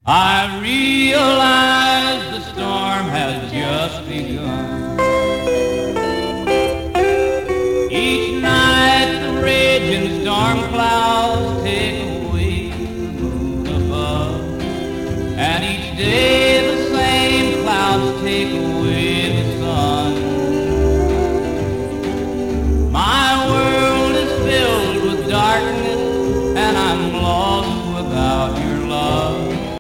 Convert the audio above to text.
I realize the storm has just begun. Each night the raging storm clouds take away the moon above, and each day